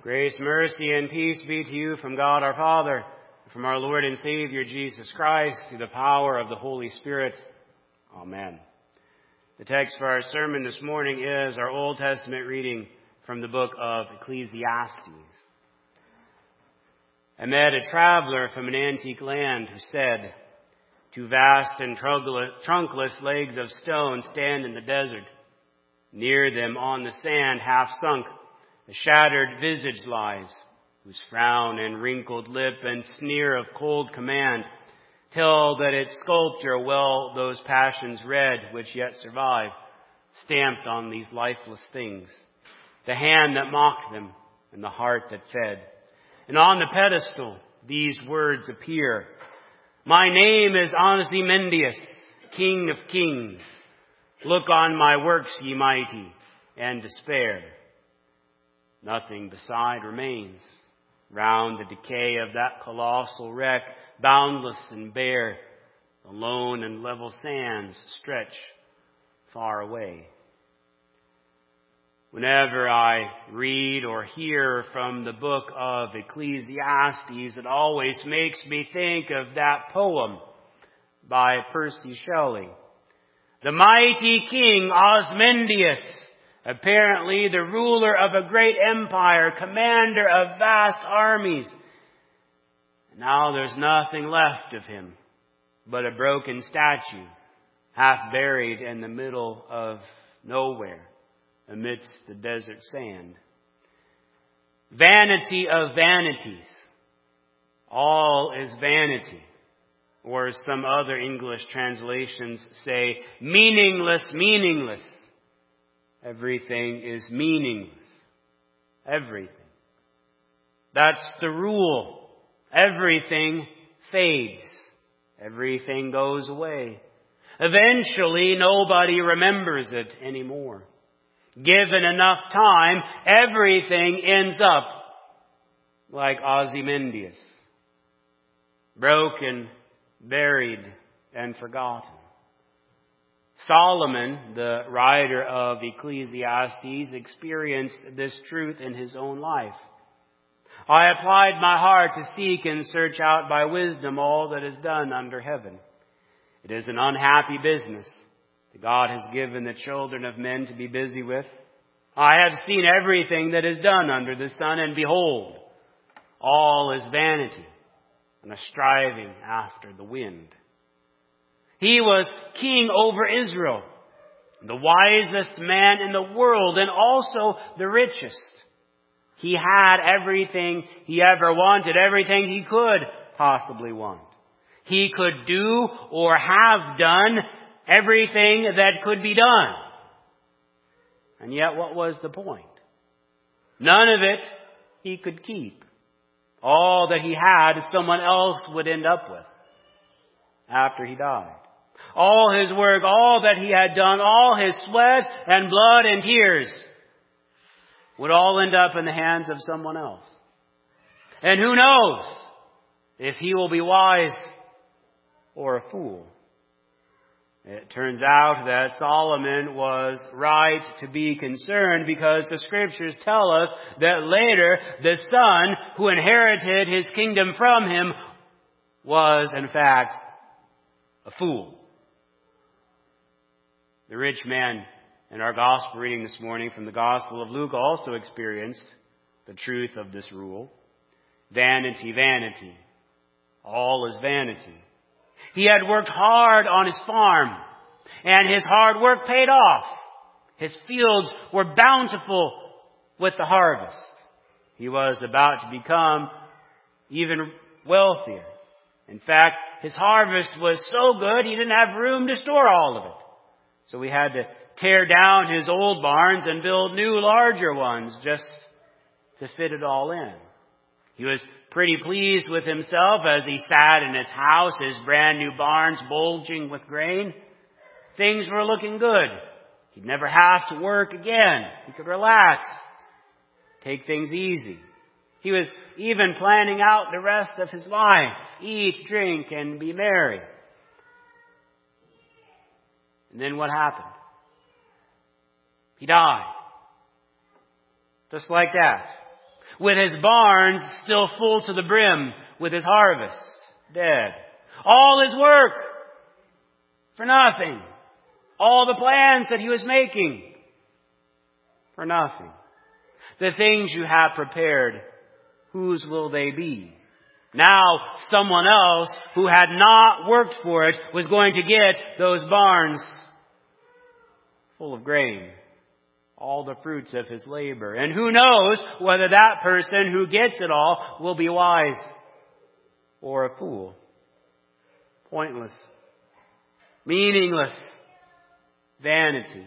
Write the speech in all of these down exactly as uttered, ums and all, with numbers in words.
Grace, mercy, and peace be to you from God our Father, and from our Lord and Savior Jesus Christ, through the power of the Holy Spirit. Amen. The text for our sermon this morning is our Old Testament reading from the book of Ecclesiastes. I met a traveler from an antique land who said, "Two vast and trunkless legs of stone stand in the desert. Near them on the sand, half sunk, a shattered visage lies, whose frown and wrinkled lip and sneer of cold command tell that its sculptor well those passions read which yet survive, stamped on these lifeless things, the hand that mocked them and the heart that fed. And on the pedestal these words appear, My name is Ozymandias, King of Kings. Look on my works, ye mighty, and despair. Nothing beside remains. Round the decay of that colossal wreck, boundless and bare, the lone and level sands stretch far away." Whenever I read or hear from the book of Ecclesiastes, it always makes me think of that poem by Percy Shelley. The mighty king Ozymandias, apparently the ruler of a great empire, commander of vast armies. Now there's nothing left of him but a broken statue, half buried in the middle of nowhere, amidst the desert sand. Vanity of vanities. All is vanity. Or some other English translations say, meaningless, meaningless. Everything is meaningless. Everything. That's the rule. Everything fades. Everything goes away. Eventually, nobody remembers it anymore. Given enough time, everything ends up like Ozymandias. Broken, buried, and forgotten. Solomon, the writer of Ecclesiastes, experienced this truth in his own life. I applied my heart to seek and search out by wisdom all that is done under heaven. It is an unhappy business that God has given the children of men to be busy with. I have seen everything that is done under the sun, and behold, all is vanity and a striving after the wind. He was king over Israel, the wisest man in the world, and also the richest. He had everything he ever wanted, everything he could possibly want. He could do or have done everything that could be done. And yet, what was the point? None of it he could keep. All that he had, someone else would end up with after he died. All his work, all that he had done, all his sweat and blood and tears would all end up in the hands of someone else. And who knows if he will be wise or a fool. It turns out that Solomon was right to be concerned, because the scriptures tell us that later the son who inherited his kingdom from him was in fact a fool. The rich man in our gospel reading this morning from the Gospel of Luke also experienced the truth of this rule. Vanity, vanity. All is vanity. He had worked hard on his farm, and his hard work paid off. His fields were bountiful with the harvest. He was about to become even wealthier. In fact, his harvest was so good he didn't have room to store all of it. So he had to tear down his old barns and build new, larger ones just to fit it all in. He was pretty pleased with himself as he sat in his house, his brand new barns bulging with grain. Things were looking good. He'd never have to work again. He could relax, take things easy. He was even planning out the rest of his life. Eat, drink, and be merry. And then what happened? He died. Just like that. with his barns still full to the brim, with his harvest dead. All his work for nothing. All the plans that he was making for nothing. The things you have prepared, whose will they be? Now someone else who had not worked for it was going to get those barns full of grain, all the fruits of his labor. And who knows whether that person who gets it all will be wise or a fool. Pointless, meaningless, vanity.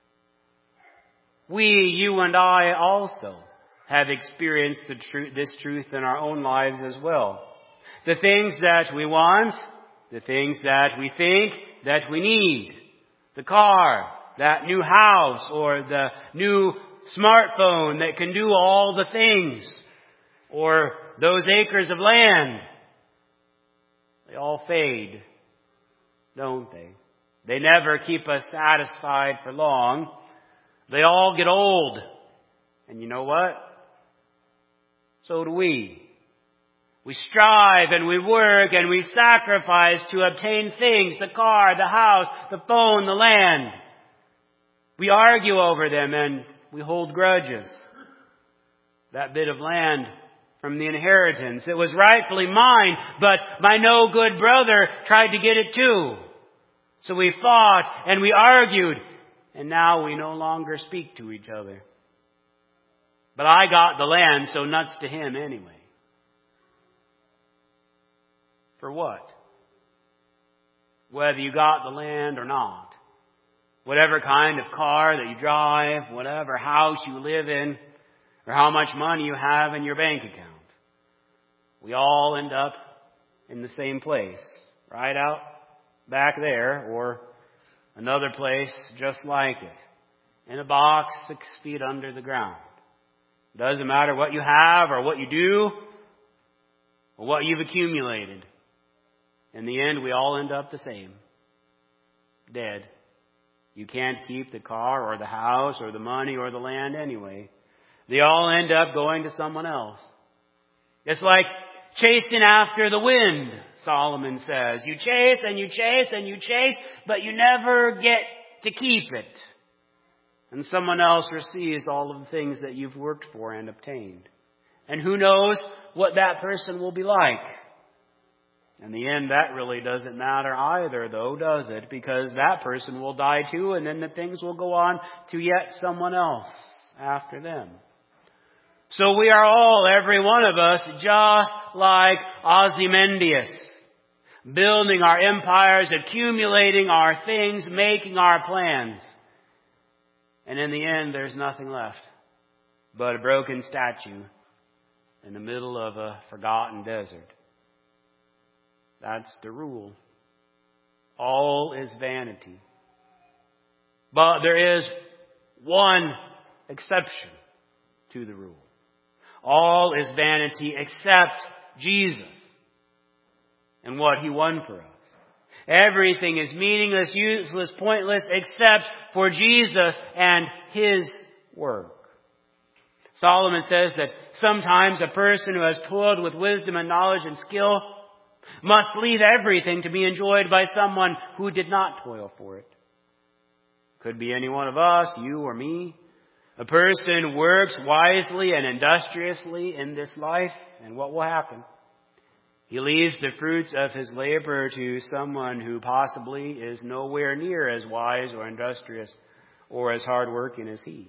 We, you and I also have experienced the tr- this truth in our own lives as well. The things that we want, the things that we think that we need, the car, that new house, or the new smartphone that can do all the things, or those acres of land, they all fade, don't they? They never keep us satisfied for long. They all get old. And you know what? So do we. We strive and we work and we sacrifice to obtain things, the car, the house, the phone, the land. We argue over them and we hold grudges. That bit of land from the inheritance, it was rightfully mine, but my no good brother tried to get it too. So we fought and we argued, and now we no longer speak to each other. But I got the land, so nuts to him anyway. For what? Whether you got the land or not. Whatever kind of car that you drive, whatever house you live in, or how much money you have in your bank account. We all end up in the same place, right out back there, or another place just like it, in a box six feet under the ground. Doesn't matter what you have or what you do or what you've accumulated. In the end, we all end up the same. Dead. You can't keep the car or the house or the money or the land anyway. They all end up going to someone else. It's like chasing after the wind, Solomon says. You chase and you chase and you chase, but you never get to keep it. And someone else receives all of the things that you've worked for and obtained. And who knows what that person will be like. In the end, that really doesn't matter either, though, does it? Because that person will die too, and then the things will go on to yet someone else after them. So we are all, every one of us, just like Ozymandias, building our empires, accumulating our things, making our plans. And in the end, there's nothing left but a broken statue in the middle of a forgotten desert. That's the rule. All is vanity. But there is one exception to the rule. All is vanity except Jesus and what He won for us. Everything is meaningless, useless, pointless except for Jesus and His work. Solomon says that sometimes a person who has toiled with wisdom and knowledge and skill must leave everything to be enjoyed by someone who did not toil for it. Could be any one of us, you or me. A person works wisely and industriously in this life, and what will happen? He leaves the fruits of his labor to someone who possibly is nowhere near as wise or industrious or as hardworking as he.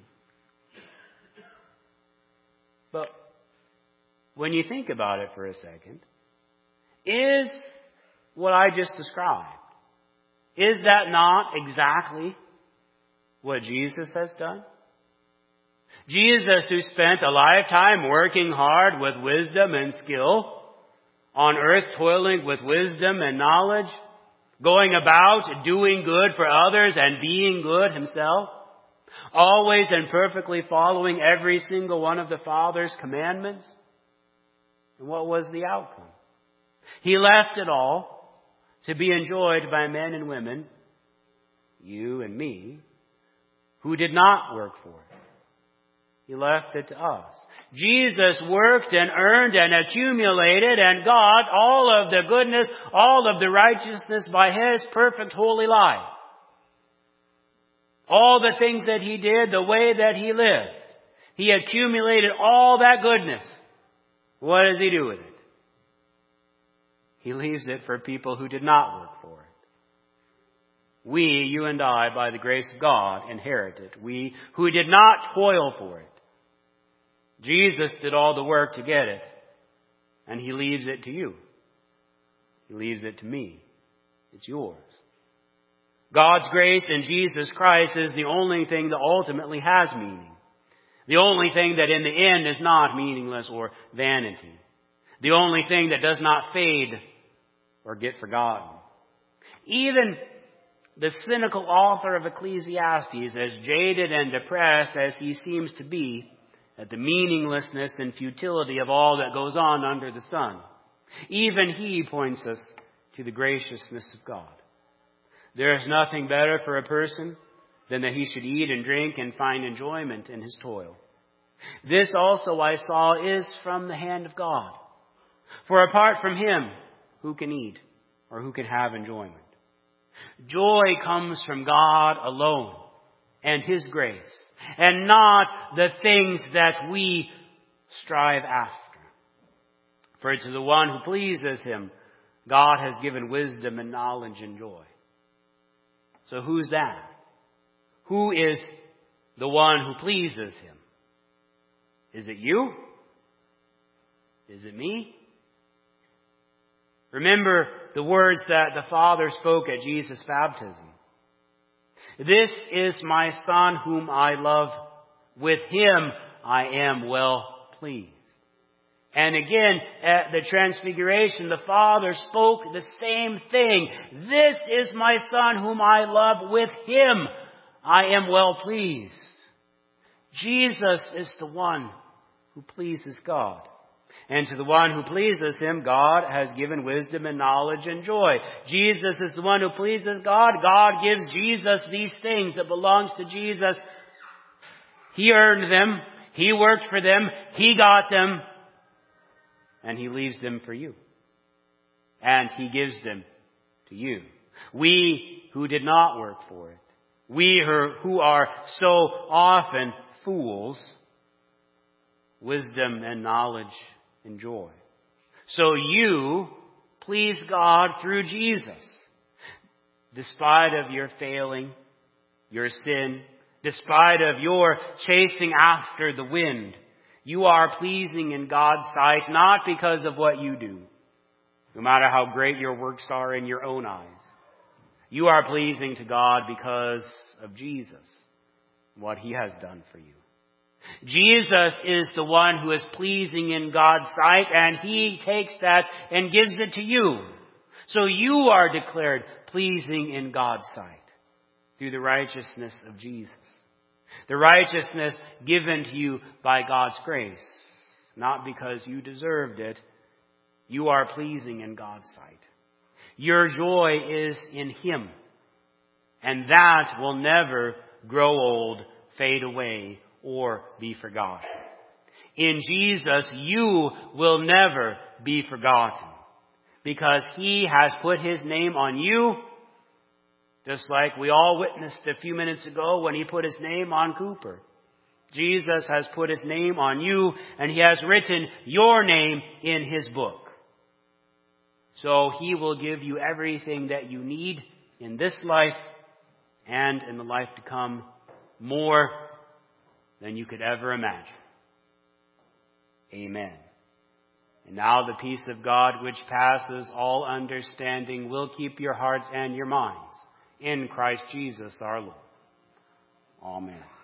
But when you think about it for a second, is what I just described, is that not exactly what Jesus has done? Jesus, who spent a lifetime working hard with wisdom and skill, on earth toiling with wisdom and knowledge, going about doing good for others and being good himself, always and perfectly following every single one of the Father's commandments. And what was the outcome? He left it all to be enjoyed by men and women, you and me, who did not work for it. He left it to us. Jesus worked and earned and accumulated and got all of the goodness, all of the righteousness by His perfect holy life. All the things that He did, the way that He lived. He accumulated all that goodness. What does He do with it? He leaves it for people who did not work for it. We, you and I, by the grace of God, inherit it. We who did not toil for it. Jesus did all the work to get it. And He leaves it to you. He leaves it to me. It's yours. God's grace in Jesus Christ is the only thing that ultimately has meaning. The only thing that in the end is not meaningless or vanity. The only thing that does not fade or get forgotten. Even the cynical author of Ecclesiastes, as jaded and depressed as he seems to be at the meaninglessness and futility of all that goes on under the sun, even he points us to the graciousness of God. There is nothing better for a person than that he should eat and drink and find enjoyment in his toil. This also I saw is from the hand of God. For apart from Him, who can eat or who can have enjoyment? Joy comes from God alone and His grace, and not the things that we strive after. For to the one who pleases Him, God has given wisdom and knowledge and joy. So who's that? Who is the one who pleases Him? Is it you? Is it me? Remember the words that the Father spoke at Jesus' baptism. This is my Son whom I love. With Him I am well pleased. And again, at the Transfiguration, the Father spoke the same thing. This is my Son whom I love. With Him I am well pleased. Jesus is the one who pleases God. And to the one who pleases Him, God has given wisdom and knowledge and joy. Jesus is the one who pleases God. God gives Jesus these things that belongs to Jesus. He earned them. He worked for them. He got them. And He leaves them for you. And He gives them to you. We who did not work for it. We who are so often fools. Wisdom and knowledge and joy. So you please God through Jesus. Despite of your failing, your sin, despite of your chasing after the wind, you are pleasing in God's sight, not because of what you do, no matter how great your works are in your own eyes. You are pleasing to God because of Jesus, what He has done for you. Jesus is the one who is pleasing in God's sight, and He takes that and gives it to you. So you are declared pleasing in God's sight through the righteousness of Jesus. The righteousness given to you by God's grace, not because you deserved it. You are pleasing in God's sight. Your joy is in Him, and that will never grow old, fade away, or be forgotten. In Jesus, you will never be forgotten, because He has put His name on you, just like we all witnessed a few minutes ago when He put His name on Cooper. Jesus has put His name on you, and He has written your name in His book. So He will give you everything that you need in this life and in the life to come, more than you could ever imagine. Amen. And now the peace of God, which passes all understanding, will keep your hearts and your minds in Christ Jesus our Lord. Amen.